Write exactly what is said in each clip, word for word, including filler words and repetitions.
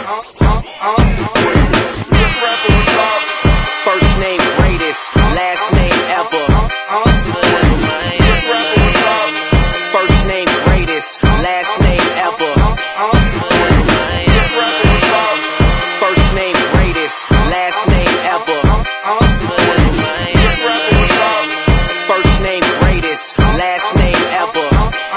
First name greatest, last name ever. First name greatest, last name ever. First name greatest, last name ever. First name greatest, last name ever.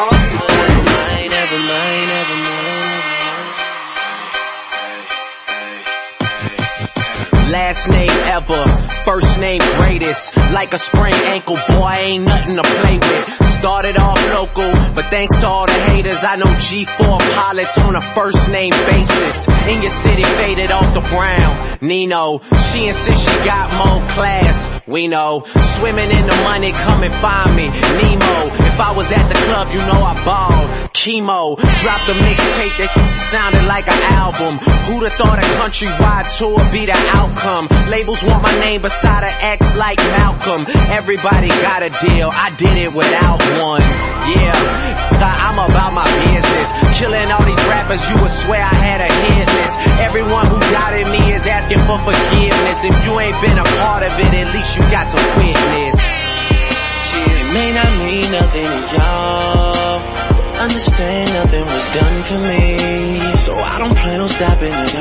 Last name ever, first name greatest. Like a sprained ankle, boy, ain't nothing to play with. Started off local, but thanks to all the haters, I know G four pilots on a first name basis. In your city, faded off the brown. Nino, she insists she got more class. We know, swimming in the money, come and find me. Nemo, if I was at the club, you know I balled. Chemo, dropped a mixtape that sounded like an album. Who'da thought a countrywide tour be the outcome? Labels want my name beside an X like Malcolm. Everybody got a deal, I did it without one. Yeah, I'm about my business. Killing all these rappers, you would swear I had a hit list. Everyone who doubted me is asking for forgiveness. If you ain't been a part of it, at least you got to witness. Cheers. It may not mean nothing to y'all, understand nothing was done for me, so I don't plan on stopping at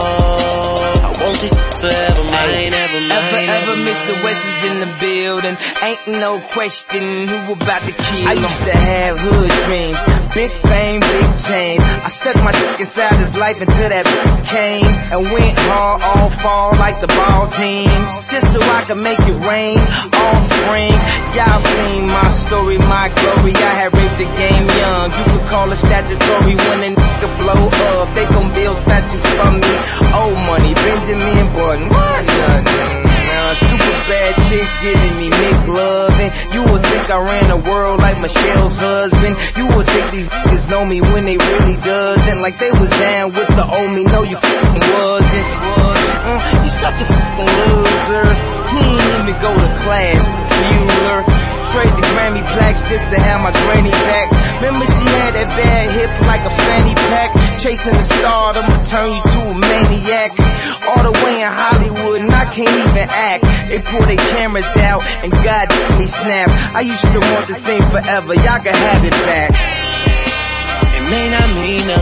all. I want this forever, mine, ever, mine. Ever, ever, Mister West is in the building. Ain't no question who about to kill him. I used to have hood dreams, big fame, big change. I stuck my dick inside his life until that came and went hard all fall like the ball teams, just so I could make it rain all spring. Y'all seen my story, my glory. I had raped the game young. You could call it statutory when a nigga blow up. They gon' build statues for me. Old money, Benjamin Button, what nothing. Uh, super bad chicks giving me McLovin'. You would think I ran the world like Michelle's husband. You would think these niggas know me when they really doesn't. Like they was down with the old me. No, you f***ing wasn't. Uh, you such a f***ing loser. He ain't even go to class, Bueller. Trade the Grammy plaques just to have my granny back. Remember she had that bad hip like a fanny pack. Chasing the star, I'ma turn you to a maniac. All the way in Hollywood and I can't even act. They pull their cameras out and God me snap. I used to want this thing forever, y'all can have it back. It may not mean nothing.